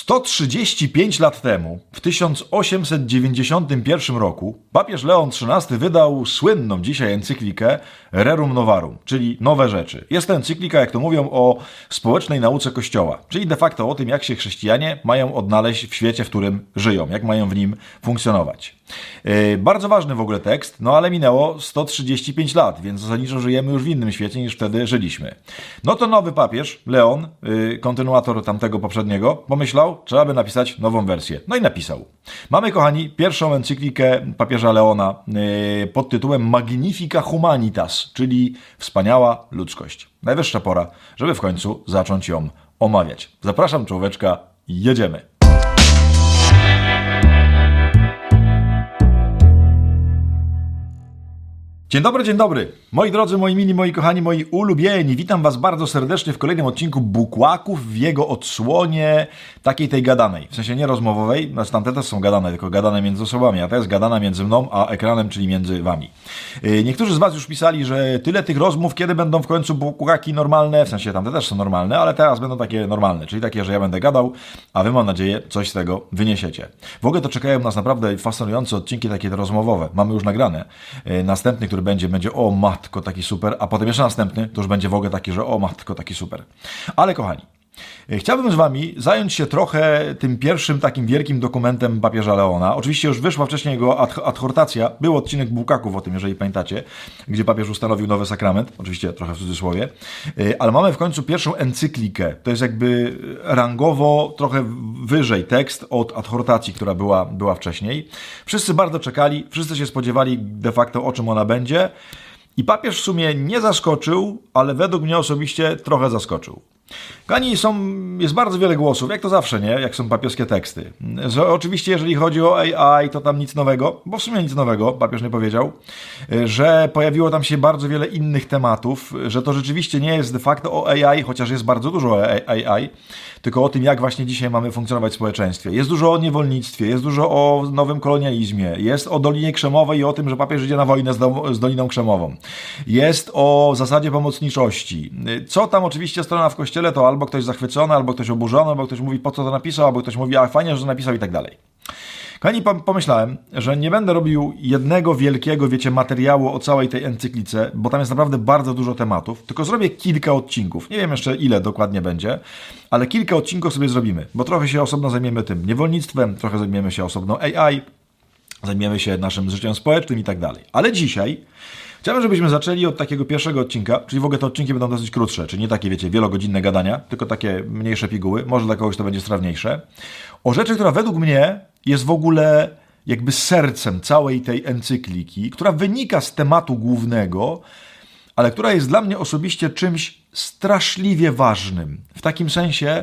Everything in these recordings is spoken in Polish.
135 lat temu, w 1891 roku, papież Leon XIII wydał słynną dzisiaj encyklikę Rerum Novarum, czyli Nowe Rzeczy. Jest to encyklika, jak to mówią, o społecznej nauce Kościoła, czyli de facto o tym, jak się chrześcijanie mają odnaleźć w świecie, w którym żyją, jak mają w nim funkcjonować. Bardzo ważny w ogóle tekst, no ale minęło 135 lat, więc zasadniczo żyjemy już w innym świecie niż wtedy żyliśmy. No to nowy papież, Leon, kontynuator tamtego poprzedniego, pomyślał, trzeba by napisać nową wersję. No i napisał. Mamy, kochani, pierwszą encyklikę papieża Leona pod tytułem Magnifica Humanitas, czyli Wspaniała Ludzkość. Najwyższa pora, żeby w końcu zacząć ją omawiać. Zapraszam, czołóweczka, jedziemy. Dzień dobry. Moi drodzy, moi mili, moi kochani, moi ulubieni. Witam was bardzo serdecznie w kolejnym odcinku Bukłaków, w jego odsłonie takiej tej gadanej. W sensie nie rozmowowej, znaczy tamte też są gadane, tylko gadane między osobami, a to jest gadana między mną a ekranem, czyli między wami. Niektórzy z was już pisali, że tyle tych rozmów, kiedy będą w końcu Bukłaki normalne, w sensie tamte też są normalne, ale teraz będą takie normalne, czyli takie, że ja będę gadał, a wy, mam nadzieję, coś z tego wyniesiecie. W ogóle to czekają nas naprawdę fascynujące odcinki takie rozmowowe. Mamy już nagrane. Następny, który będzie o matko taki super, a potem jeszcze następny, to już będzie w ogóle taki, że o matko taki super. Ale kochani, chciałbym z wami zająć się trochę tym pierwszym takim wielkim dokumentem papieża Leona. Oczywiście już wyszła wcześniej jego adhortacja, był odcinek Bułkaków o tym, jeżeli pamiętacie, gdzie papież ustanowił nowy sakrament, oczywiście trochę w cudzysłowie, ale mamy w końcu pierwszą encyklikę. To jest jakby rangowo trochę wyżej tekst od adhortacji, która była wcześniej. Wszyscy bardzo czekali, wszyscy się spodziewali de facto, o czym ona będzie. I papież w sumie nie zaskoczył, ale według mnie osobiście trochę zaskoczył. Kochani, jest bardzo wiele głosów, jak to zawsze, nie? Jak są papieskie teksty. Że oczywiście, jeżeli chodzi o AI, to tam nic nowego, bo w sumie nic nowego, papież nie powiedział, że pojawiło tam się bardzo wiele innych tematów, że to rzeczywiście nie jest de facto o AI, chociaż jest bardzo dużo o AI, tylko o tym, jak właśnie dzisiaj mamy funkcjonować w społeczeństwie. Jest dużo o niewolnictwie, jest dużo o nowym kolonializmie, jest o Dolinie Krzemowej i o tym, że papież idzie na wojnę z Doliną Krzemową. Jest o zasadzie pomocniczości. Co tam oczywiście strona w kościele, to albo ktoś zachwycony, albo ktoś oburzony, albo ktoś mówi, po co to napisał, albo ktoś mówi, a fajnie, że to napisał i tak dalej. Kochani, pomyślałem, że nie będę robił jednego wielkiego, materiału o całej tej encyklice, bo tam jest naprawdę bardzo dużo tematów, tylko zrobię kilka odcinków. Nie wiem jeszcze ile dokładnie będzie, ale kilka odcinków sobie zrobimy, bo trochę się osobno zajmiemy tym niewolnictwem, trochę zajmiemy się osobno AI, zajmiemy się naszym życiem społecznym i tak dalej. Ale dzisiaj chciałbym, żebyśmy zaczęli od takiego pierwszego odcinka, czyli w ogóle te odcinki będą dosyć krótsze, czyli nie takie, wielogodzinne gadania, tylko takie mniejsze piguły, może dla kogoś to będzie strawniejsze, o rzeczy, która według mnie jest w ogóle jakby sercem całej tej encykliki, która wynika z tematu głównego, ale która jest dla mnie osobiście czymś straszliwie ważnym. W takim sensie,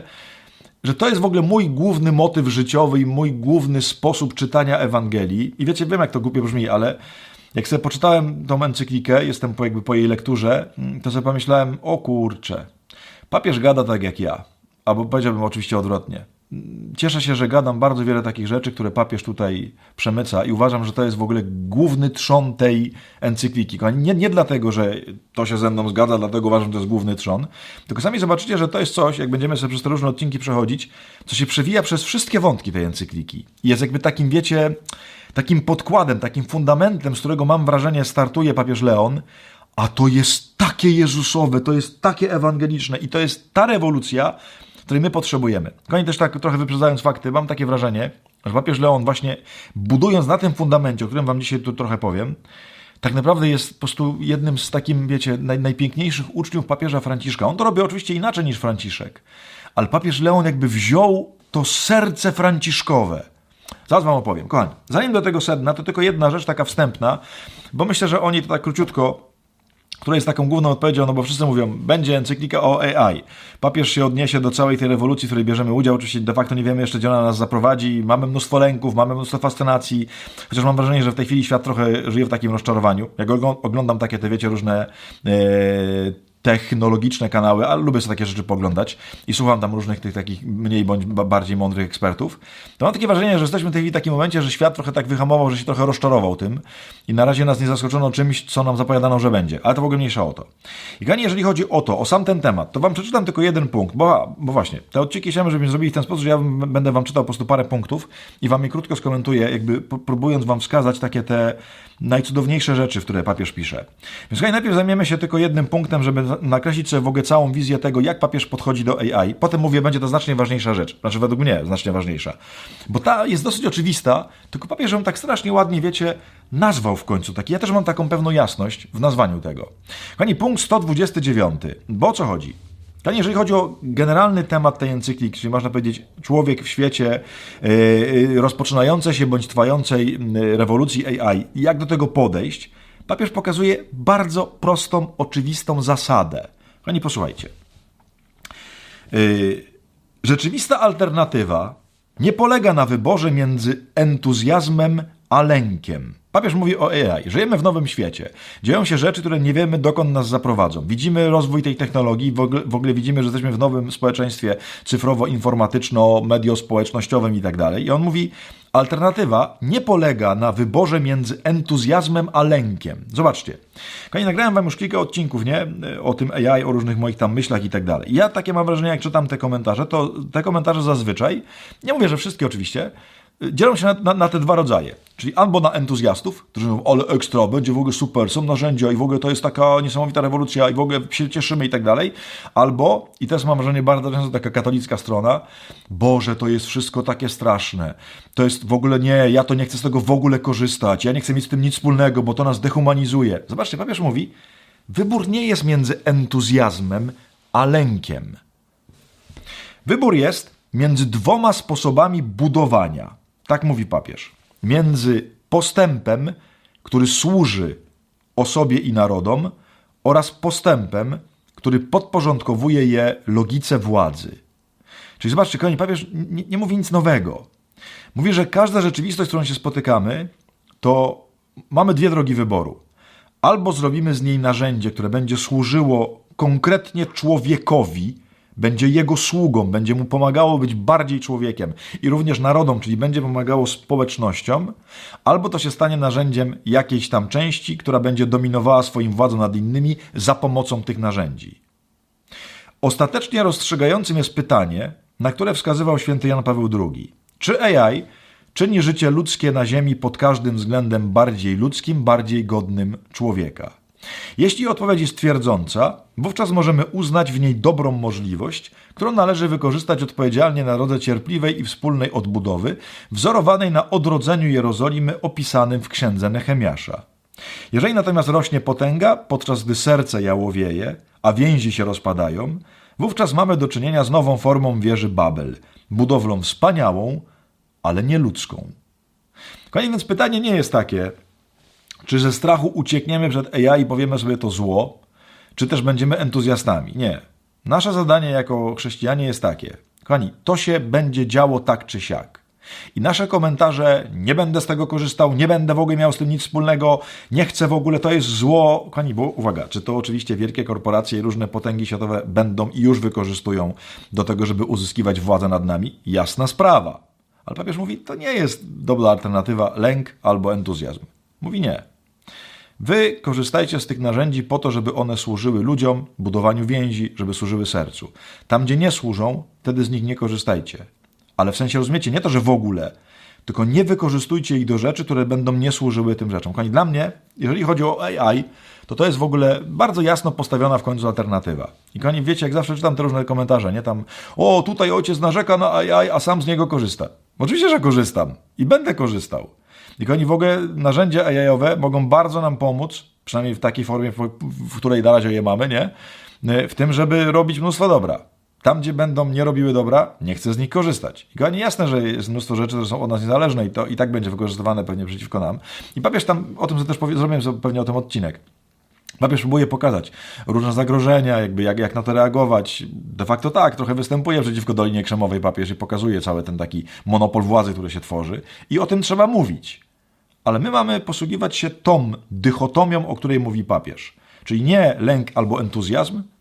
że to jest w ogóle mój główny motyw życiowy i mój główny sposób czytania Ewangelii. I wiecie, wiem jak to głupio brzmi, ale jak sobie poczytałem tą encyklikę, jestem po jej lekturze, to sobie pomyślałem, o kurczę, papież gada tak jak ja. Albo powiedziałbym oczywiście odwrotnie. Cieszę się, że gadam bardzo wiele takich rzeczy, które papież tutaj przemyca i uważam, że to jest w ogóle główny trzon tej encykliki. Nie dlatego, że to się ze mną zgadza, dlatego uważam, że to jest główny trzon, tylko sami zobaczycie, że to jest coś, jak będziemy sobie przez te różne odcinki przechodzić, co się przewija przez wszystkie wątki tej encykliki. I jest jakby takim, wiecie, takim podkładem, takim fundamentem, z którego mam wrażenie startuje papież Leon, a to jest takie jezusowe, to jest takie ewangeliczne i to jest ta rewolucja, której my potrzebujemy. Kochani, też tak trochę wyprzedzając fakty, mam takie wrażenie, że papież Leon właśnie budując na tym fundamencie, o którym wam dzisiaj tu trochę powiem, tak naprawdę jest po prostu jednym z takim, wiecie, najpiękniejszych uczniów papieża Franciszka. On to robi oczywiście inaczej niż Franciszek, ale papież Leon jakby wziął to serce franciszkowe. Zaraz wam opowiem. Kochani, zanim do tego sedna, to tylko jedna rzecz taka wstępna, bo myślę, że oni to tak króciutko, która jest taką główną odpowiedzią, no bo wszyscy mówią, będzie encyklika o AI. Papież się odniesie do całej tej rewolucji, w której bierzemy udział. Oczywiście de facto nie wiemy jeszcze, gdzie ona nas zaprowadzi. Mamy mnóstwo lęków, mamy mnóstwo fascynacji. Chociaż mam wrażenie, że w tej chwili świat trochę żyje w takim rozczarowaniu. Jak oglądam takie, te wiecie, różne technologiczne kanały, ale lubię sobie takie rzeczy poglądać i słucham tam różnych tych takich mniej bądź bardziej mądrych ekspertów, to mam takie wrażenie, że jesteśmy w takim momencie, że świat trochę tak wyhamował, że się trochę rozczarował tym i na razie nas nie zaskoczono czymś, co nam zapowiadano, że będzie. Ale to w ogóle mniejsza o to. I kochani, jeżeli chodzi o to, o sam ten temat, to wam przeczytam tylko jeden punkt, bo właśnie, te odcinki chciałem, żebyśmy zrobili w ten sposób, że ja będę wam czytał po prostu parę punktów i wam je krótko skomentuję, jakby próbując wam wskazać takie te najcudowniejsze rzeczy, w które papież pisze. Więc kochani, najpierw zajmiemy się tylko jednym punktem, żeby nakreślić sobie w ogóle całą wizję tego, jak papież podchodzi do AI. Potem mówię, będzie to znacznie ważniejsza rzecz. Znaczy, według mnie znacznie ważniejsza. Bo ta jest dosyć oczywista, tylko papież ją tak strasznie ładnie, wiecie, nazwał w końcu. Ja też mam taką pewną jasność w nazwaniu tego. Kochani, punkt 129. Bo o co chodzi? Kochani, jeżeli chodzi o generalny temat tej encykliki, czyli można powiedzieć człowiek w świecie rozpoczynającej się bądź trwającej rewolucji AI, jak do tego podejść, papież pokazuje bardzo prostą, oczywistą zasadę. Kochani, posłuchajcie. Rzeczywista alternatywa nie polega na wyborze między entuzjazmem a lękiem. Papież mówi o AI. Żyjemy w nowym świecie. Dzieją się rzeczy, które nie wiemy, dokąd nas zaprowadzą. Widzimy rozwój tej technologii, w ogóle widzimy, że jesteśmy w nowym społeczeństwie cyfrowo-informatyczno-mediospołecznościowym i tak dalej. I on mówi, alternatywa nie polega na wyborze między entuzjazmem a lękiem. Zobaczcie. Kochani, nagrałem wam już kilka odcinków, nie? O tym AI, o różnych moich tam myślach i tak dalej. I ja takie mam wrażenie, jak czytam te komentarze, to te komentarze zazwyczaj, nie mówię, że wszystkie oczywiście, dzielą się na te dwa rodzaje. Czyli albo na entuzjastów, którzy mówią, ale ekstra, będzie w ogóle super, są narzędzia i w ogóle to jest taka niesamowita rewolucja i w ogóle się cieszymy i tak dalej. Albo, i też mam wrażenie bardzo często taka katolicka strona, Boże, to jest wszystko takie straszne. To jest w ogóle nie, ja to nie chcę z tego w ogóle korzystać, ja nie chcę mieć z tym nic wspólnego, bo to nas dehumanizuje. Zobaczcie, papież mówi, wybór nie jest między entuzjazmem a lękiem. Wybór jest między dwoma sposobami budowania. Tak mówi papież. Między postępem, który służy osobie i narodom, oraz postępem, który podporządkowuje je logice władzy. Czyli zobaczcie, kochani, papież nie mówi nic nowego. Mówi, że każda rzeczywistość, z którą się spotykamy, to mamy dwie drogi wyboru. Albo zrobimy z niej narzędzie, które będzie służyło konkretnie człowiekowi, będzie jego sługą, będzie mu pomagało być bardziej człowiekiem i również narodom, czyli będzie pomagało społecznościom, albo to się stanie narzędziem jakiejś tam części, która będzie dominowała swoim władzą nad innymi za pomocą tych narzędzi. Ostatecznie rozstrzygającym jest pytanie, na które wskazywał święty Jan Paweł II. Czy AI czyni życie ludzkie na ziemi pod każdym względem bardziej ludzkim, bardziej godnym człowieka? Jeśli odpowiedź jest twierdząca, wówczas możemy uznać w niej dobrą możliwość, którą należy wykorzystać odpowiedzialnie na drodze cierpliwej i wspólnej odbudowy, wzorowanej na odrodzeniu Jerozolimy opisanym w księdze Nehemiasza. Jeżeli natomiast rośnie potęga, podczas gdy serce jałowieje, a więzi się rozpadają, wówczas mamy do czynienia z nową formą wieży Babel, budowlą wspaniałą, ale nie ludzką. Kochani, więc pytanie nie jest takie, czy ze strachu uciekniemy przed AI i powiemy sobie to zło, czy też będziemy entuzjastami. Nie. Nasze zadanie jako chrześcijanie jest takie. Kochani, to się będzie działo tak czy siak. I nasze komentarze, nie będę z tego korzystał, nie będę w ogóle miał z tym nic wspólnego, nie chcę w ogóle, to jest zło. Kochani, bo uwaga, czy to oczywiście wielkie korporacje i różne potęgi światowe będą i już wykorzystują do tego, żeby uzyskiwać władzę nad nami? Jasna sprawa. Ale papież mówi, to nie jest dobra alternatywa lęk albo entuzjazm. Mówi nie. Wy korzystajcie z tych narzędzi po to, żeby one służyły ludziom, budowaniu więzi, żeby służyły sercu. Tam, gdzie nie służą, wtedy z nich nie korzystajcie. Ale w sensie, rozumiecie, nie to, że w ogóle, tylko nie wykorzystujcie ich do rzeczy, które będą nie służyły tym rzeczom. Kochani, dla mnie, jeżeli chodzi o AI, to jest w ogóle bardzo jasno postawiona w końcu alternatywa. I kochani, wiecie, jak zawsze czytam te różne komentarze, nie? Tam, o, tutaj ojciec narzeka na AI, a sam z niego korzysta. Oczywiście, że korzystam i będę korzystał. I kochani, w ogóle narzędzia AI-owe mogą bardzo nam pomóc, przynajmniej w takiej formie, w której na razie je mamy, nie? W tym, żeby robić mnóstwo dobra. Tam, gdzie będą nie robiły dobra, nie chcę z nich korzystać. I kochani, jasne, że jest mnóstwo rzeczy, które są od nas niezależne i to i tak będzie wykorzystywane pewnie przeciwko nam. I papież tam, o tym też zrobiłem sobie pewnie o tym odcinek. Papież próbuje pokazać różne zagrożenia, jakby jak na to reagować. De facto tak, trochę występuje przeciwko Dolinie Krzemowej papież i pokazuje cały ten taki monopol władzy, który się tworzy. I o tym trzeba mówić. Ale my mamy posługiwać się tą dychotomią, o której mówi papież. Czyli nie lęk albo entuzjazm,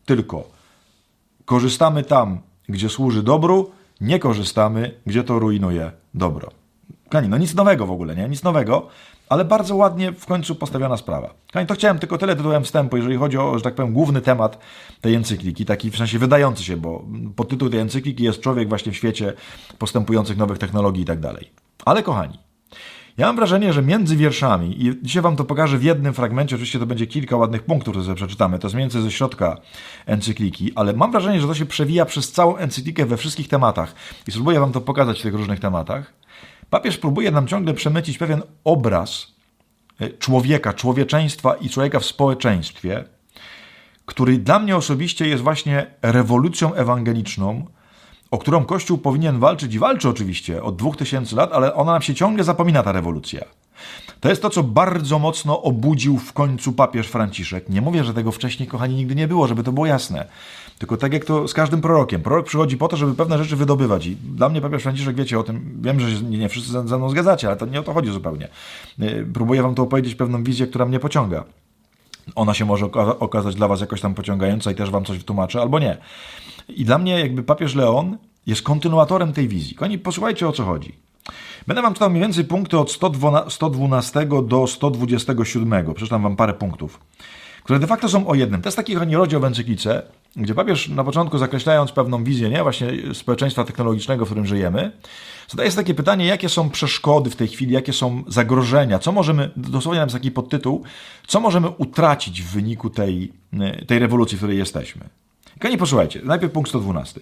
tylko korzystamy tam, gdzie służy dobru, nie korzystamy, gdzie to rujnuje dobro. Kochani, no nic nowego w ogóle, nie? Nic nowego, ale bardzo ładnie w końcu postawiona sprawa. Kochani, to chciałem tylko tyle tytułem wstępu, jeżeli chodzi o, że tak powiem, główny temat tej encykliki, taki w sensie wydający się, bo podtytuł tej encykliki jest Człowiek właśnie w świecie postępujących nowych technologii i tak dalej. Ale kochani, ja mam wrażenie, że między wierszami, i dzisiaj wam to pokażę w jednym fragmencie, oczywiście to będzie kilka ładnych punktów, które sobie przeczytamy, to jest mniej więcej ze środka encykliki, ale mam wrażenie, że to się przewija przez całą encyklikę we wszystkich tematach i spróbuję wam to pokazać w tych różnych tematach. Papież próbuje nam ciągle przemycić pewien obraz człowieka, człowieczeństwa i człowieka w społeczeństwie, który dla mnie osobiście jest właśnie rewolucją ewangeliczną, o którą Kościół powinien walczyć i walczy oczywiście od 2000 lat, ale ona nam się ciągle zapomina, ta rewolucja. To jest to, co bardzo mocno obudził w końcu papież Franciszek. Nie mówię, że tego wcześniej, kochani, nigdy nie było, żeby to było jasne. Tylko tak jak to z każdym prorokiem. Prorok przychodzi po to, żeby pewne rzeczy wydobywać. I dla mnie papież Franciszek, wiecie o tym, wiem, że nie wszyscy ze mną zgadzacie, ale to nie o to chodzi zupełnie. Próbuję wam to opowiedzieć pewną wizję, która mnie pociąga. Ona się może okazać dla was jakoś tam pociągająca i też wam coś wytłumaczę, albo nie. I dla mnie jakby papież Leon jest kontynuatorem tej wizji. Kochani, posłuchajcie, o co chodzi. Będę wam czytał mniej więcej punkty od 112 do 127. Przeczytam wam parę punktów, które de facto są o jednym. To jest taki, kochani, rozdział w encyklice, gdzie papież na początku, zakreślając pewną wizję, nie, właśnie społeczeństwa technologicznego, w którym żyjemy, zadaje sobie takie pytanie, jakie są przeszkody w tej chwili, jakie są zagrożenia, co możemy, dosłownie nam jest taki podtytuł, co możemy utracić w wyniku tej rewolucji, w której jesteśmy. Kochani, posłuchajcie, najpierw punkt 112.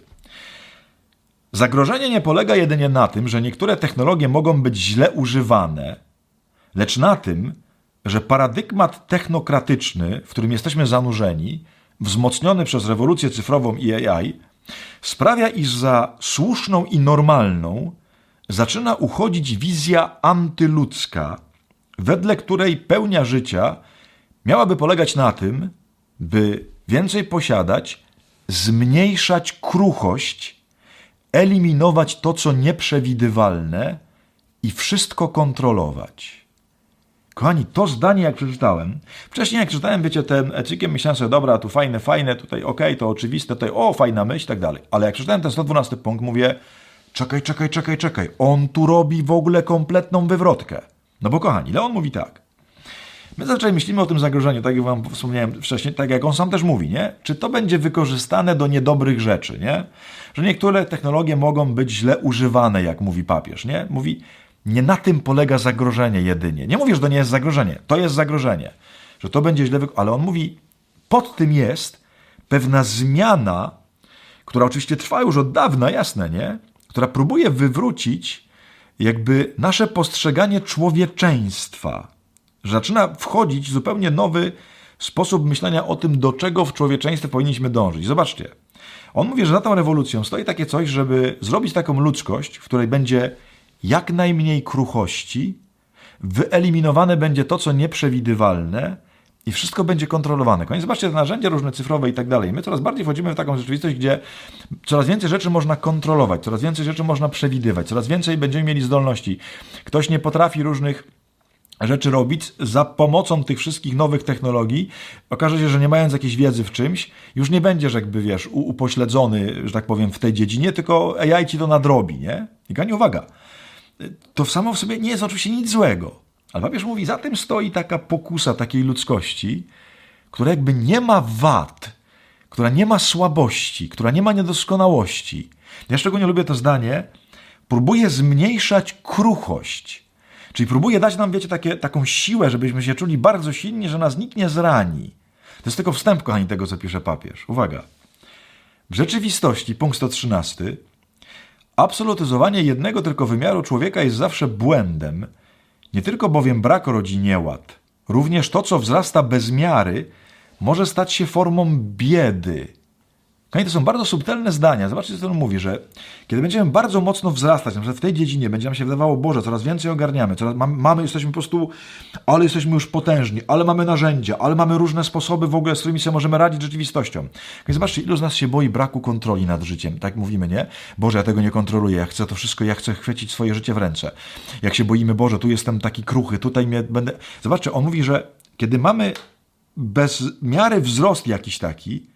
Zagrożenie nie polega jedynie na tym, że niektóre technologie mogą być źle używane, lecz na tym, że paradygmat technokratyczny, w którym jesteśmy zanurzeni, wzmocniony przez rewolucję cyfrową i AI, sprawia, iż za słuszną i normalną zaczyna uchodzić wizja antyludzka, wedle której pełnia życia miałaby polegać na tym, by więcej posiadać, zmniejszać kruchość, eliminować to, co nieprzewidywalne i wszystko kontrolować. Kochani, to zdanie jak przeczytałem, wcześniej jak czytałem, wiecie, ten ecykiem, myślałem sobie, dobra, tu fajne, tutaj okej, to oczywiste, tutaj fajna myśl i tak dalej. Ale jak przeczytałem ten 112 punkt, mówię, czekaj, on tu robi w ogóle kompletną wywrotkę. No bo kochani, Leon mówi tak. My zazwyczaj myślimy o tym zagrożeniu, tak jak wam wspomniałem wcześniej, tak jak on sam też mówi, nie? Czy to będzie wykorzystane do niedobrych rzeczy, nie? Że niektóre technologie mogą być źle używane, jak mówi papież, nie? Mówi, nie na tym polega zagrożenie jedynie. Nie mówię, że to nie jest zagrożenie, to jest zagrożenie. Że to będzie źle ale on mówi, pod tym jest pewna zmiana, która oczywiście trwa już od dawna, jasne, nie? Która próbuje wywrócić jakby nasze postrzeganie człowieczeństwa. Że zaczyna wchodzić zupełnie nowy sposób myślenia o tym, do czego w człowieczeństwie powinniśmy dążyć. Zobaczcie, on mówi, że za tą rewolucją stoi takie coś, żeby zrobić taką ludzkość, w której będzie jak najmniej kruchości, wyeliminowane będzie to, co nieprzewidywalne i wszystko będzie kontrolowane. Koniec, zobaczcie, te narzędzia różne cyfrowe i tak dalej. My coraz bardziej wchodzimy w taką rzeczywistość, gdzie coraz więcej rzeczy można kontrolować, coraz więcej rzeczy można przewidywać, coraz więcej będziemy mieli zdolności. Ktoś nie potrafi różnych rzeczy robić za pomocą tych wszystkich nowych technologii, okaże się, że nie mając jakiejś wiedzy w czymś, już nie będziesz jakby, wiesz, upośledzony, że tak powiem, w tej dziedzinie, tylko AI ci to nadrobi, nie? I kochani, uwaga, to samo w sobie nie jest oczywiście nic złego, ale papież mówi, za tym stoi taka pokusa takiej ludzkości, która jakby nie ma wad, która nie ma słabości, która nie ma niedoskonałości. Ja szczególnie lubię to zdanie, próbuje zmniejszać kruchość. Czyli próbuje dać nam, wiecie, taką siłę, żebyśmy się czuli bardzo silni, że nas nikt nie zrani. To jest tylko wstęp, kochani, tego, co pisze papież. Uwaga. W rzeczywistości, punkt 113, absolutyzowanie jednego tylko wymiaru człowieka jest zawsze błędem, nie tylko bowiem brak rodzi nieład. Również to, co wzrasta bez miary, może stać się formą biedy. Kochani, to są bardzo subtelne zdania. Zobaczcie, co on mówi, że kiedy będziemy bardzo mocno wzrastać, na przykład w tej dziedzinie, będzie nam się wydawało, Boże, coraz więcej ogarniamy, jesteśmy po prostu, ale jesteśmy już potężni, ale mamy narzędzia, ale mamy różne sposoby w ogóle, z którymi sobie możemy radzić rzeczywistością. Kochani, zobaczcie, ilu z nas się boi braku kontroli nad życiem. Tak mówimy, nie? Boże, ja tego nie kontroluję, ja chcę to wszystko, ja chcę chwycić swoje życie w ręce. Jak się boimy, Boże, tu jestem taki kruchy, tutaj będę... Zobaczcie, on mówi, że kiedy mamy bez miary wzrost jakiś taki,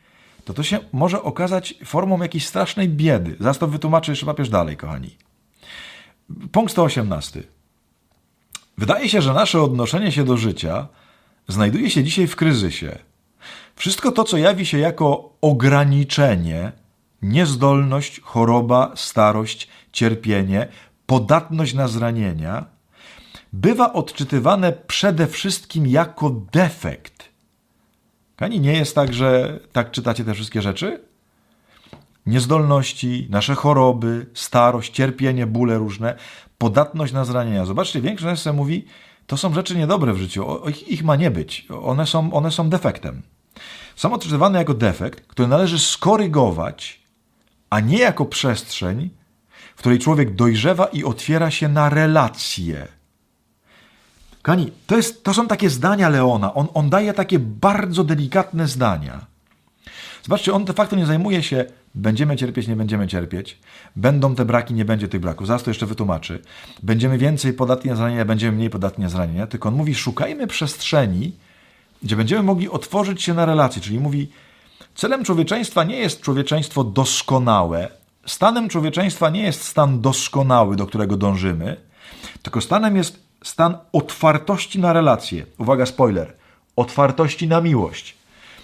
to się może okazać formą jakiejś strasznej biedy. Zaraz to wytłumaczę jeszcze papież dalej, kochani. Punkt 118. Wydaje się, że nasze odnoszenie się do życia znajduje się dzisiaj w kryzysie. Wszystko to, co jawi się jako ograniczenie, niezdolność, choroba, starość, cierpienie, podatność na zranienia, bywa odczytywane przede wszystkim jako defekt. Kochani, nie jest tak, że tak czytacie te wszystkie rzeczy? Niezdolności, nasze choroby, starość, cierpienie, bóle różne, podatność na zranienia. Zobaczcie, większość z nas mówi, to są rzeczy niedobre w życiu, ich ma nie być, one są defektem. Są odczytywane jako defekt, który należy skorygować, a nie jako przestrzeń, w której człowiek dojrzewa i otwiera się na relacje. Kochani, to są takie zdania Leona. On daje takie bardzo delikatne zdania. Zobaczcie, on de facto nie zajmuje się, będziemy cierpieć, nie będziemy cierpieć, będą te braki, nie będzie tych braków. Zaraz to jeszcze wytłumaczy. Będziemy więcej podatni na zranienia, będziemy mniej podatni na zranienia. Tylko on mówi, szukajmy przestrzeni, gdzie będziemy mogli otworzyć się na relacje. Czyli mówi, celem człowieczeństwa nie jest człowieczeństwo doskonałe, stanem człowieczeństwa nie jest stan doskonały, do którego dążymy, tylko stanem jest stan otwartości na relacje. Uwaga, spoiler. Otwartości na miłość.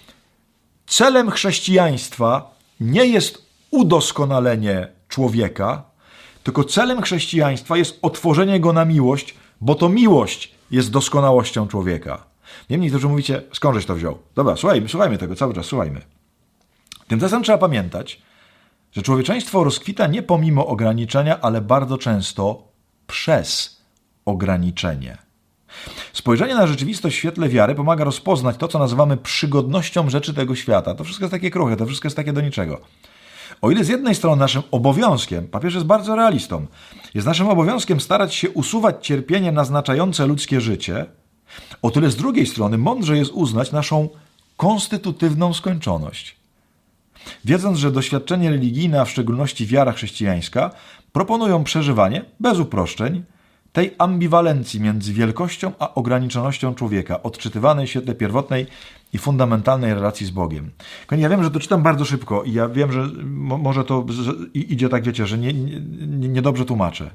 Celem chrześcijaństwa nie jest udoskonalenie człowieka, tylko celem chrześcijaństwa jest otworzenie go na miłość, bo to miłość jest doskonałością człowieka. Niemniej, którzy mówicie, skądżeś to wziął? Dobra, słuchajmy tego cały czas, słuchajmy. Tymczasem trzeba pamiętać, że człowieczeństwo rozkwita nie pomimo ograniczenia, ale bardzo często przez ograniczenie. Spojrzenie na rzeczywistość w świetle wiary pomaga rozpoznać to, co nazywamy przygodnością rzeczy tego świata. To wszystko jest takie kruche, to wszystko jest takie do niczego. O ile z jednej strony naszym obowiązkiem, papież jest bardzo realistą, jest naszym obowiązkiem starać się usuwać cierpienie naznaczające ludzkie życie, o tyle z drugiej strony mądrze jest uznać naszą konstytutywną skończoność. Wiedząc, że doświadczenie religijne, a w szczególności wiara chrześcijańska, proponują przeżywanie, bez uproszczeń, tej ambiwalencji między wielkością a ograniczonością człowieka, odczytywanej w świetle pierwotnej i fundamentalnej relacji z Bogiem. Ja wiem, że to czytam bardzo szybko i ja wiem, że może to idzie tak, wiecie, że niedobrze tłumaczę.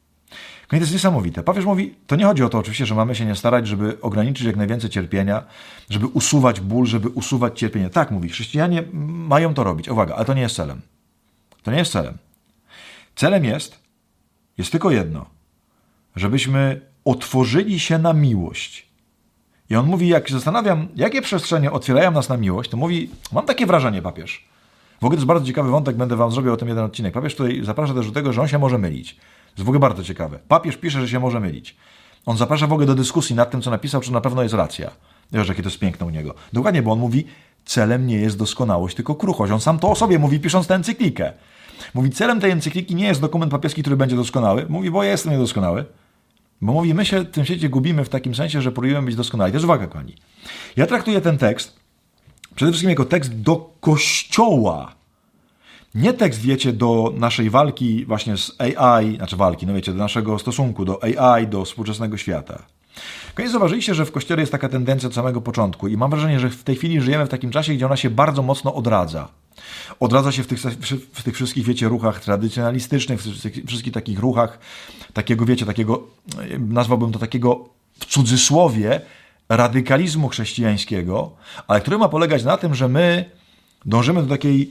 To jest niesamowite. Papież mówi, to nie chodzi o to oczywiście, że mamy się nie starać, żeby ograniczyć jak najwięcej cierpienia, żeby usuwać ból, żeby usuwać cierpienie. Tak mówi, chrześcijanie mają to robić. Uwaga, ale to nie jest celem. To nie jest celem. Celem jest tylko jedno. Żebyśmy otworzyli się na miłość. I on mówi, jak się zastanawiam, jakie przestrzenie otwierają nas na miłość, to mówi, mam takie wrażenie, papież. W ogóle to jest bardzo ciekawy wątek, będę wam zrobił o tym jeden odcinek. Papież tutaj zaprasza też do tego, że on się może mylić. To jest w ogóle bardzo ciekawe. Papież pisze, że się może mylić. On zaprasza w ogóle do dyskusji nad tym, co napisał, czy na pewno jest racja. Wiesz, jakie to jest piękne u niego. Dokładnie, bo on mówi, celem nie jest doskonałość, tylko kruchość. On sam to o sobie mówi, pisząc tę encyklikę. Mówi, celem tej encykliki nie jest dokument papieski, który będzie doskonały. Mówi, bo ja jestem niedoskonały. Bo mówi, my się w tym świecie gubimy w takim sensie, że próbujemy być doskonali. Też uwaga, kochani. Ja traktuję ten tekst przede wszystkim jako tekst do Kościoła. Nie tekst, wiecie, do naszej walki właśnie z AI, znaczy walki, no wiecie, do naszego stosunku do AI, do współczesnego świata. Koniecznie zauważyliście, że w Kościele jest taka tendencja od samego początku i mam wrażenie, że w tej chwili żyjemy w takim czasie, gdzie ona się bardzo mocno odradza. Odradza się w tych wszystkich, wiecie, ruchach tradycjonalistycznych, w tych wszystkich takich ruchach takiego, wiecie, takiego, nazwałbym to takiego w cudzysłowie radykalizmu chrześcijańskiego, ale który ma polegać na tym, że my dążymy do takiej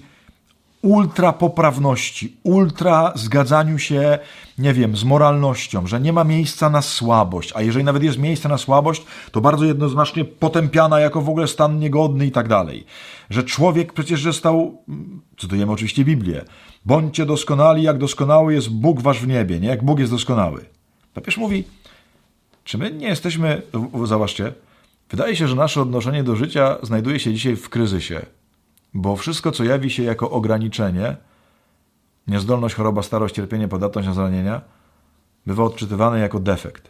ultrapoprawności, ultra zgadzaniu się, nie wiem, z moralnością, że nie ma miejsca na słabość, a jeżeli nawet jest miejsce na słabość, to bardzo jednoznacznie potępiana jako w ogóle stan niegodny i tak dalej. Że człowiek przecież został, cytujemy oczywiście Biblię, bądźcie doskonali, jak doskonały jest Bóg wasz w niebie, nie? Jak Bóg jest doskonały. Papież mówi, czy my nie jesteśmy, zobaczcie, wydaje się, że nasze odnoszenie do życia znajduje się dzisiaj w kryzysie. Bo wszystko, co jawi się jako ograniczenie, niezdolność, choroba, starość, cierpienie, podatność na zranienia, bywa odczytywane jako defekt.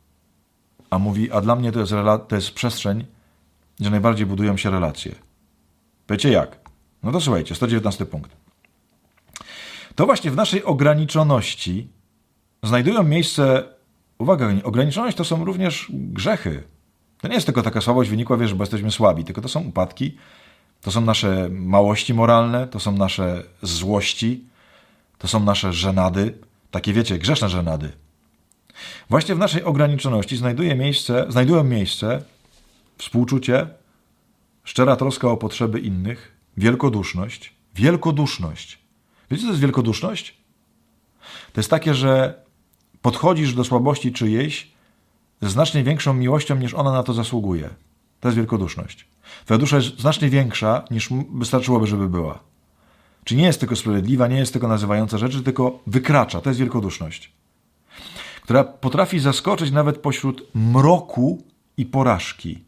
A mówi, a dla mnie to jest przestrzeń, gdzie najbardziej budują się relacje. Wiecie jak? No to słuchajcie, 119 punkt. To właśnie w naszej ograniczoności znajdują miejsce, uwaga, ograniczoność to są również grzechy. To nie jest tylko taka słabość wynikła, wiesz, bo jesteśmy słabi, tylko to są upadki, To są nasze małości moralne, to są nasze złości, to są nasze żenady, takie wiecie, grzeszne żenady. Właśnie w naszej ograniczoności znajdują miejsce współczucie, szczera troska o potrzeby innych, wielkoduszność. Wielkoduszność. Wiecie, co to jest wielkoduszność? To jest takie, że podchodzisz do słabości czyjejś ze znacznie większą miłością, niż ona na to zasługuje. To jest wielkoduszność. Twoja dusza jest znacznie większa, niż wystarczyłoby, żeby była. Czyli nie jest tylko sprawiedliwa, nie jest tylko nazywająca rzeczy, tylko wykracza. To jest wielkoduszność. Która potrafi zaskoczyć nawet pośród mroku i porażki.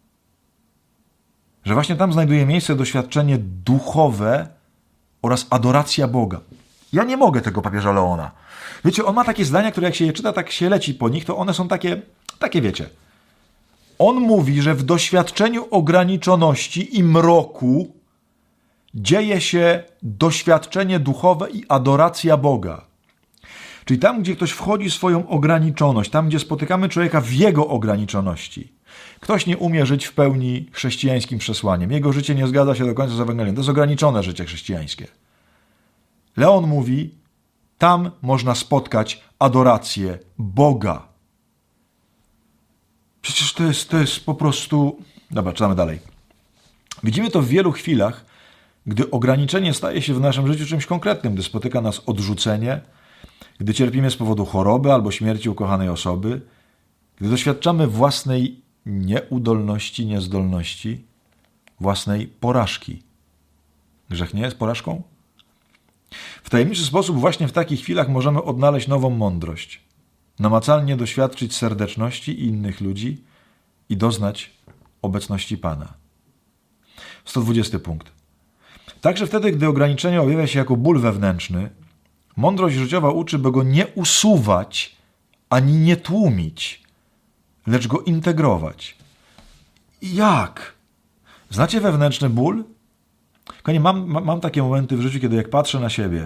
Że właśnie tam znajduje miejsce doświadczenie duchowe oraz adoracja Boga. Ja nie mogę tego papieża Leona. Wiecie, on ma takie zdania, które jak się je czyta, tak się leci po nich, to one są takie wiecie. On mówi, że w doświadczeniu ograniczoności i mroku dzieje się doświadczenie duchowe i adoracja Boga. Czyli tam, gdzie ktoś wchodzi w swoją ograniczoność, tam, gdzie spotykamy człowieka w jego ograniczoności. Ktoś nie umie żyć w pełni chrześcijańskim przesłaniem. Jego życie nie zgadza się do końca z Ewangelią. To jest ograniczone życie chrześcijańskie. Leon mówi, tam można spotkać adorację Boga. Przecież to jest po prostu... Dobra, czytamy dalej. Widzimy to w wielu chwilach, gdy ograniczenie staje się w naszym życiu czymś konkretnym, gdy spotyka nas odrzucenie, gdy cierpimy z powodu choroby albo śmierci ukochanej osoby, gdy doświadczamy własnej nieudolności, niezdolności, własnej porażki. Grzech nie jest porażką? W tajemniczy sposób właśnie w takich chwilach możemy odnaleźć nową mądrość, namacalnie doświadczyć serdeczności innych ludzi i doznać obecności Pana. 120 punkt. Także wtedy, gdy ograniczenie objawia się jako ból wewnętrzny, mądrość życiowa uczy, by go nie usuwać ani nie tłumić, lecz go integrować. Jak? Znacie wewnętrzny ból? Kochani, mam takie momenty w życiu, kiedy jak patrzę na siebie,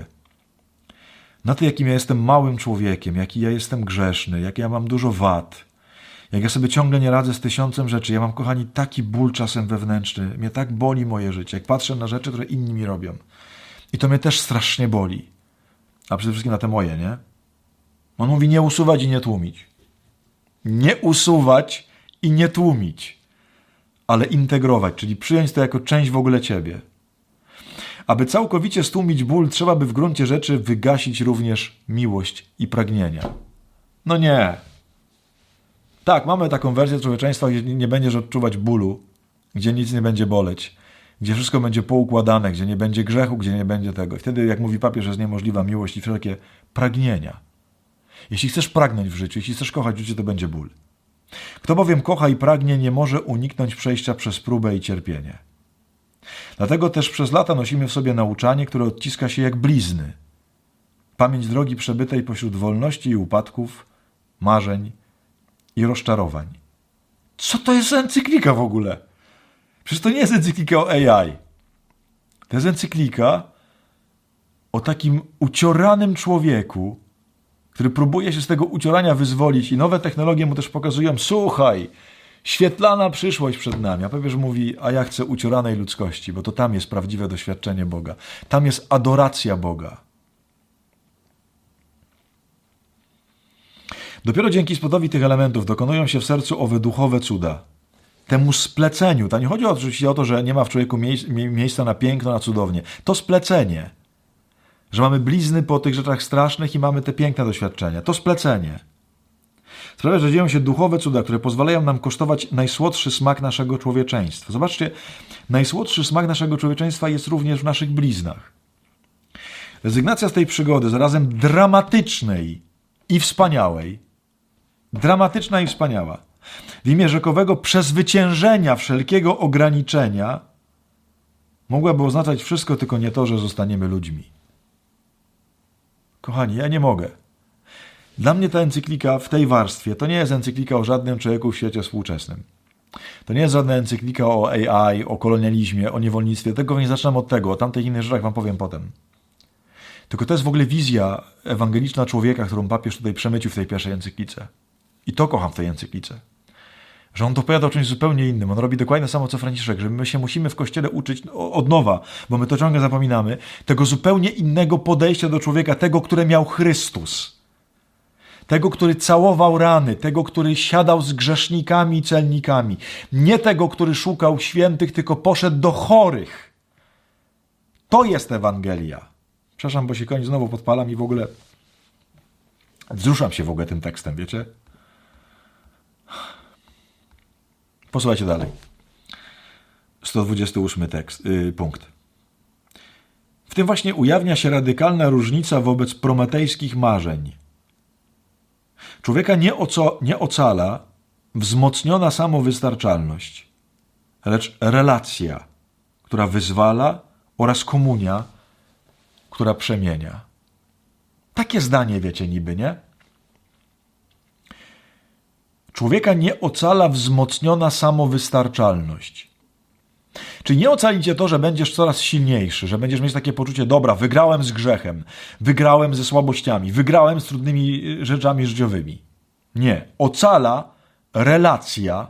na to, jakim ja jestem małym człowiekiem, jaki ja jestem grzeszny, jak ja mam dużo wad, jak ja sobie ciągle nie radzę z 1000 rzeczy. Ja mam, kochani, taki ból czasem wewnętrzny. Mnie tak boli moje życie, jak patrzę na rzeczy, które inni mi robią. I to mnie też strasznie boli. A przede wszystkim na te moje, nie? On mówi nie usuwać i nie tłumić. Nie usuwać i nie tłumić, ale integrować, czyli przyjąć to jako część w ogóle ciebie. Aby całkowicie stłumić ból, trzeba by w gruncie rzeczy wygasić również miłość i pragnienia. No nie. Tak, mamy taką wersję człowieczeństwa, gdzie nie będziesz odczuwać bólu, gdzie nic nie będzie boleć, gdzie wszystko będzie poukładane, gdzie nie będzie grzechu, gdzie nie będzie tego. I wtedy, jak mówi papież, jest niemożliwa miłość i wszelkie pragnienia. Jeśli chcesz pragnąć w życiu, jeśli chcesz kochać w życiu, to będzie ból. Kto bowiem kocha i pragnie, nie może uniknąć przejścia przez próbę i cierpienie. Dlatego też przez lata nosimy w sobie nauczanie, które odciska się jak blizny. Pamięć drogi przebytej pośród wolności i upadków, marzeń i rozczarowań. Co to jest za encyklika w ogóle? Przecież to nie jest encyklika o AI. To jest encyklika o takim ucioranym człowieku, który próbuje się z tego uciorania wyzwolić i nowe technologie mu też pokazują, słuchaj, świetlana przyszłość przed nami. A papież mówi, a ja chcę ucioranej ludzkości, bo to tam jest prawdziwe doświadczenie Boga. Tam jest adoracja Boga. Dopiero dzięki spodowi tych elementów dokonują się w sercu owe duchowe cuda. Temu spleceniu. To nie chodzi oczywiście o to, że nie ma w człowieku miejsca na piękno, na cudownie. To splecenie. Że mamy blizny po tych rzeczach strasznych i mamy te piękne doświadczenia. To splecenie sprawia, że dzieją się duchowe cuda, które pozwalają nam kosztować najsłodszy smak naszego człowieczeństwa. Zobaczcie, najsłodszy smak naszego człowieczeństwa jest również w naszych bliznach. Rezygnacja z tej przygody, zarazem dramatycznej i wspaniałej, dramatyczna i wspaniała, w imię rzekowego przezwyciężenia wszelkiego ograniczenia, mogłaby oznaczać wszystko, tylko nie to, że zostaniemy ludźmi. Kochani, ja nie mogę. Dla mnie ta encyklika w tej warstwie to nie jest encyklika o żadnym człowieku w świecie współczesnym. To nie jest żadna encyklika o AI, o kolonializmie, o niewolnictwie. Tego nie zaczynam od tego, o tamtych innych rzeczach wam powiem potem. Tylko to jest w ogóle wizja ewangeliczna człowieka, którą papież tutaj przemycił w tej pierwszej encyklice. I to kocham w tej encyklice. Że on dopowiada o czymś zupełnie innym. On robi dokładnie to samo, co Franciszek, że my się musimy w Kościele uczyć od nowa, bo my to ciągle zapominamy, tego zupełnie innego podejścia do człowieka, tego, które miał Chrystus. Tego, który całował rany, tego, który siadał z grzesznikami i celnikami. Nie tego, który szukał świętych, tylko poszedł do chorych. To jest Ewangelia. Przepraszam, bo się koń znowu podpalam i w ogóle wzruszam się w ogóle tym tekstem, wiecie? Posłuchajcie dalej. 128 punkt. W tym właśnie ujawnia się radykalna różnica wobec prometejskich marzeń. Człowieka nie ocala wzmocniona samowystarczalność, lecz relacja, która wyzwala, oraz komunia, która przemienia. Takie zdanie, wiecie, niby, nie? Człowieka nie ocala wzmocniona samowystarczalność. Czyli nie ocali cię to, że będziesz coraz silniejszy, że będziesz mieć takie poczucie, dobra, wygrałem z grzechem, wygrałem ze słabościami, wygrałem z trudnymi rzeczami życiowymi. Nie. Ocala relacja.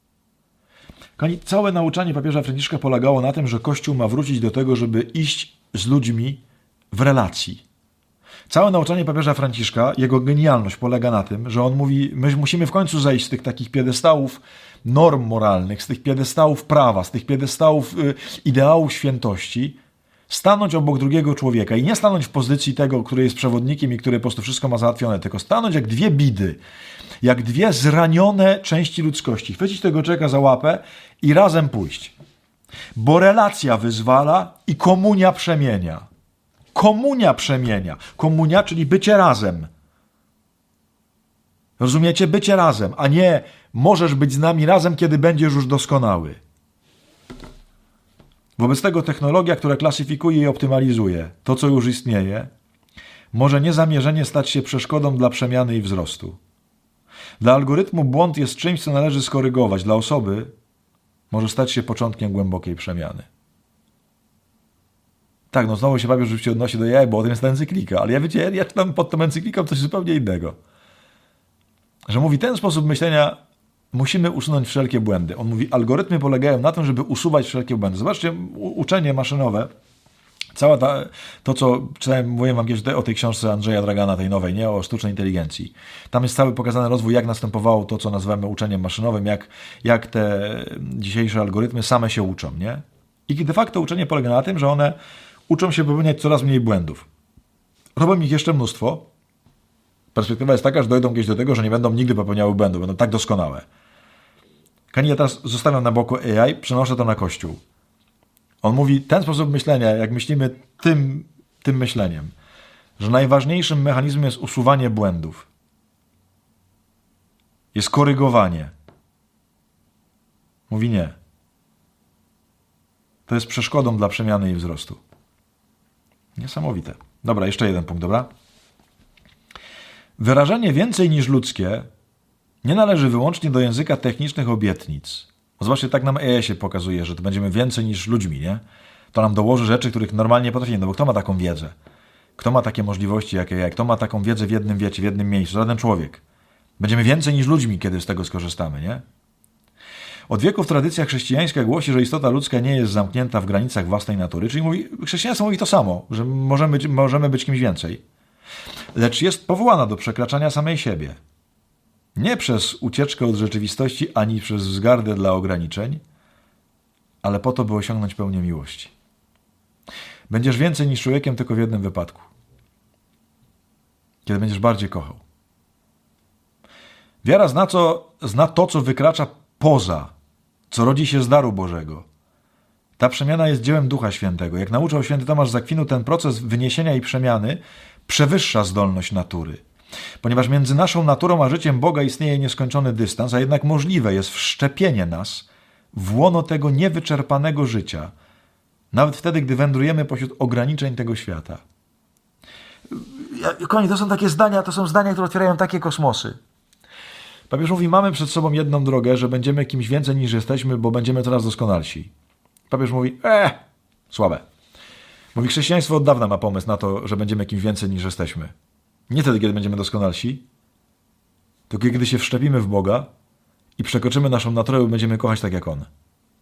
Całe nauczanie papieża Franciszka polegało na tym, że Kościół ma wrócić do tego, żeby iść z ludźmi w relacji. Całe nauczanie papieża Franciszka, jego genialność polega na tym, że on mówi, my musimy w końcu zejść z tych takich piedestałów norm moralnych, z tych piedestałów prawa, z tych piedestałów ideałów świętości, stanąć obok drugiego człowieka i nie stanąć w pozycji tego, który jest przewodnikiem i który po prostu wszystko ma załatwione, tylko stanąć jak dwie bidy, jak dwie zranione części ludzkości. Chwycić tego człowieka za łapę i razem pójść. Bo relacja wyzwala i komunia przemienia. Komunia przemienia. Komunia, czyli bycie razem. Rozumiecie? Bycie razem, a nie możesz być z nami razem, kiedy będziesz już doskonały. Wobec tego technologia, która klasyfikuje i optymalizuje to, co już istnieje, może niezamierzenie stać się przeszkodą dla przemiany i wzrostu. Dla algorytmu błąd jest czymś, co należy skorygować. Dla osoby może stać się początkiem głębokiej przemiany. Tak, no znowu się papież oczywiście odnosi do jaj, bo o tym jest ta encyklika, ale ja czytam pod tą encykliką coś zupełnie innego. Że mówi, ten sposób myślenia musimy usunąć wszelkie błędy. On mówi, algorytmy polegają na tym, żeby usuwać wszelkie błędy. Zobaczcie, uczenie maszynowe, to co czytałem, mówiłem wam kiedyś o tej książce Andrzeja Dragana, tej nowej, nie, o sztucznej inteligencji. Tam jest cały pokazany rozwój, jak następowało to, co nazywamy uczeniem maszynowym, jak te dzisiejsze algorytmy same się uczą, nie? I de facto uczenie polega na tym, że one uczą się popełniać coraz mniej błędów. Robią ich jeszcze mnóstwo. Perspektywa jest taka, że dojdą kiedyś do tego, że nie będą nigdy popełniały błędów, będą tak doskonałe. Ja teraz zostawiam na boku AI, przenoszę to na Kościół. On mówi, ten sposób myślenia, jak myślimy tym myśleniem, że najważniejszym mechanizmem jest usuwanie błędów. Jest korygowanie. Mówi nie. To jest przeszkodą dla przemiany i wzrostu. Niesamowite. Dobra, jeszcze jeden punkt, dobra? Wyrażenie więcej niż ludzkie nie należy wyłącznie do języka technicznych obietnic. Zobaczcie, tak nam AI się pokazuje, że to będziemy więcej niż ludźmi, nie? To nam dołoży rzeczy, których normalnie nie potrafimy, no bo kto ma taką wiedzę? Kto ma takie możliwości jak AI? Kto ma taką wiedzę w jednym wiecie, w jednym miejscu? Żaden człowiek. Będziemy więcej niż ludźmi, kiedy z tego skorzystamy, nie? Od wieków tradycja chrześcijańska głosi, że istota ludzka nie jest zamknięta w granicach własnej natury, czyli chrześcijaństwo mówi to samo, że możemy być kimś więcej. Lecz jest powołana do przekraczania samej siebie. Nie przez ucieczkę od rzeczywistości, ani przez wzgardę dla ograniczeń, ale po to, by osiągnąć pełnię miłości. Będziesz więcej niż człowiekiem tylko w jednym wypadku. Kiedy będziesz bardziej kochał. Wiara zna to, co wykracza poza, co rodzi się z daru Bożego. Ta przemiana jest dziełem Ducha Świętego. Jak nauczał święty Tomasz z Akwinu, ten proces wyniesienia i przemiany przewyższa zdolność natury. Ponieważ między naszą naturą a życiem Boga istnieje nieskończony dystans, a jednak możliwe jest wszczepienie nas w łono tego niewyczerpanego życia, nawet wtedy, gdy wędrujemy pośród ograniczeń tego świata. Kochani, to są takie zdania, które otwierają takie kosmosy. Papież mówi, mamy przed sobą jedną drogę, że będziemy kimś więcej niż jesteśmy, bo będziemy coraz doskonalsi. Papież mówi, słabe. Mówi, chrześcijaństwo od dawna ma pomysł na to, że będziemy kimś więcej niż jesteśmy. Nie wtedy, kiedy będziemy doskonalsi, tylko kiedy się wszczepimy w Boga i przekroczymy naszą naturę, bo będziemy kochać tak jak On.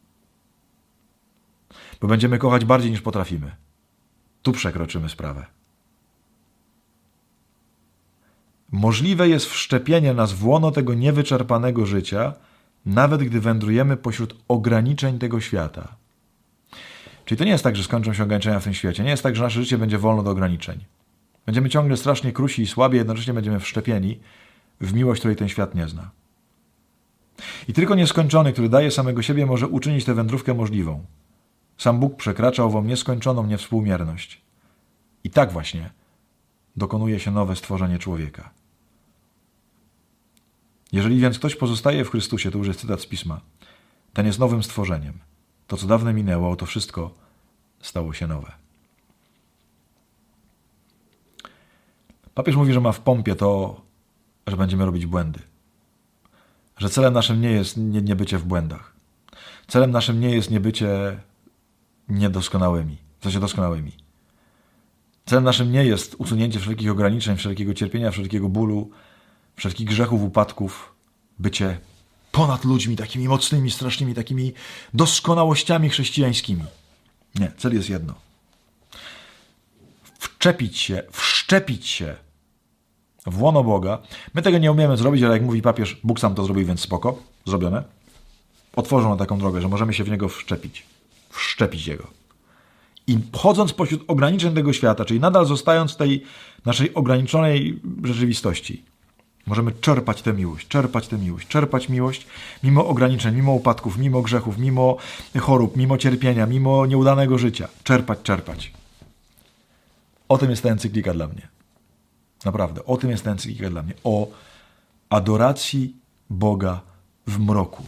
Bo będziemy kochać bardziej niż potrafimy. Tu przekroczymy sprawę. Możliwe jest wszczepienie nas w łono tego niewyczerpanego życia, nawet gdy wędrujemy pośród ograniczeń tego świata. Czyli to nie jest tak, że skończą się ograniczenia w tym świecie. Nie jest tak, że nasze życie będzie wolne od ograniczeń. Będziemy ciągle strasznie krusi i słabi, jednocześnie będziemy wszczepieni w miłość, której ten świat nie zna. I tylko nieskończony, który daje samego siebie, może uczynić tę wędrówkę możliwą. Sam Bóg przekracza ową niskończoną niewspółmierność. I tak właśnie dokonuje się nowe stworzenie człowieka. Jeżeli więc ktoś pozostaje w Chrystusie, to już jest cytat z Pisma, ten jest nowym stworzeniem. To, co dawne minęło, to wszystko stało się nowe. Papież mówi, że ma w pompie to, że będziemy robić błędy. Że celem naszym nie jest nie bycie w błędach. Celem naszym nie jest nie bycie niedoskonałymi, w sensie doskonałymi. Celem naszym nie jest usunięcie wszelkich ograniczeń, wszelkiego cierpienia, wszelkiego bólu, wszelkich grzechów, upadków, bycie ponad ludźmi takimi mocnymi, strasznymi, takimi doskonałościami chrześcijańskimi. Nie, cel jest jedno. Wszczepić się w łono Boga. My tego nie umiemy zrobić, ale jak mówi papież, Bóg sam to zrobił, więc spoko, zrobione. Otworzono na taką drogę, że możemy się w Niego wszczepić Jego. I chodząc pośród ograniczeń tego świata, czyli nadal zostając w tej naszej ograniczonej rzeczywistości, możemy czerpać tę miłość, mimo ograniczeń, mimo upadków, mimo grzechów, mimo chorób, mimo cierpienia, mimo nieudanego życia. Czerpać. O tym jest ta encyklika dla mnie. Naprawdę, o tym jest ta encyklika dla mnie. O adoracji Boga w mroku.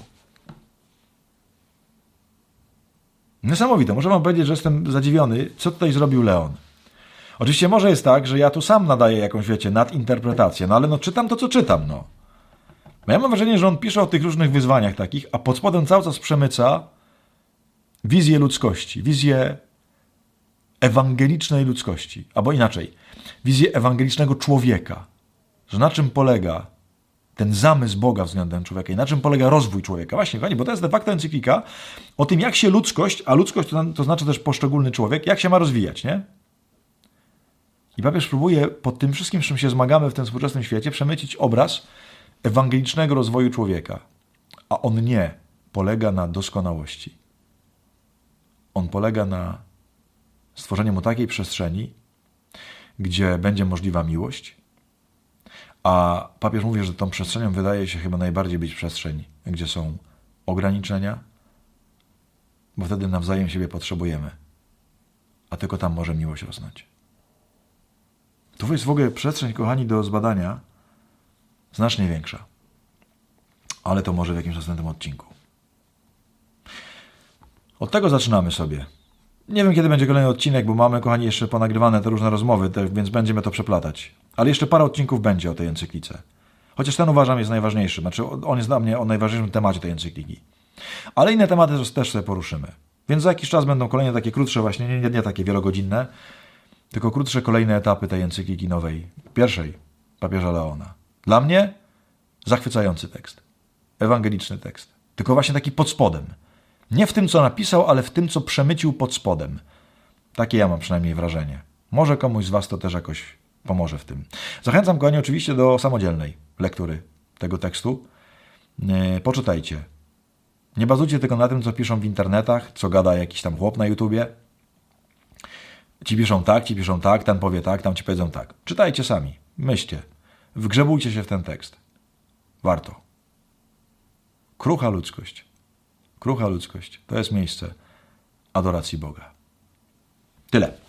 Niesamowite. Muszę wam powiedzieć, że jestem zadziwiony, co tutaj zrobił Leon. Oczywiście może jest tak, że ja tu sam nadaję jakąś, nadinterpretację, ale czytam to, co czytam, Bo ja mam wrażenie, że on pisze o tych różnych wyzwaniach takich, a pod spodem cały czas przemyca wizję ludzkości, wizję ewangelicznej ludzkości, albo inaczej, wizję ewangelicznego człowieka, że na czym polega ten zamysł Boga względem człowieka i na czym polega rozwój człowieka. Właśnie, kochani, bo to jest de facto encyklika o tym, jak się ludzkość, a ludzkość to znaczy też poszczególny człowiek, jak się ma rozwijać, nie? I papież próbuje pod tym wszystkim, z czym się zmagamy w tym współczesnym świecie, przemycić obraz ewangelicznego rozwoju człowieka. A on nie polega na doskonałości. On polega na stworzeniu mu takiej przestrzeni, gdzie będzie możliwa miłość, a papież mówi, że tą przestrzenią wydaje się chyba najbardziej być przestrzeń, gdzie są ograniczenia, bo wtedy nawzajem siebie potrzebujemy, a tylko tam może miłość rosnąć. Tu jest w ogóle przestrzeń, kochani, do zbadania znacznie większa, ale to może w jakimś następnym odcinku. Od tego zaczynamy sobie. Nie wiem, kiedy będzie kolejny odcinek, bo mamy, kochani, jeszcze ponagrywane te różne rozmowy, więc będziemy to przeplatać. Ale jeszcze parę odcinków będzie o tej encyklice. Chociaż ten uważam jest najważniejszy. Znaczy, on jest dla mnie o najważniejszym temacie tej encykliki. Ale inne tematy też sobie poruszymy. Więc za jakiś czas będą kolejne takie krótsze, właśnie nie takie wielogodzinne, tylko krótsze kolejne etapy tej encykliki nowej, pierwszej papieża Leona. Dla mnie zachwycający tekst. Ewangeliczny tekst. Tylko właśnie taki pod spodem. Nie w tym, co napisał, ale w tym, co przemycił pod spodem. Takie ja mam przynajmniej wrażenie. Może komuś z was to też jakoś pomoże w tym. Zachęcam, kochani, oczywiście do samodzielnej lektury tego tekstu. Poczytajcie. Nie bazujcie tylko na tym, co piszą w internetach, co gada jakiś tam chłop na YouTubie. Ci piszą tak, ten powie tak, tam ci powiedzą tak. Czytajcie sami, myślcie, wgrzebujcie się w ten tekst. Warto. Krucha ludzkość. To jest miejsce adoracji Boga. Tyle.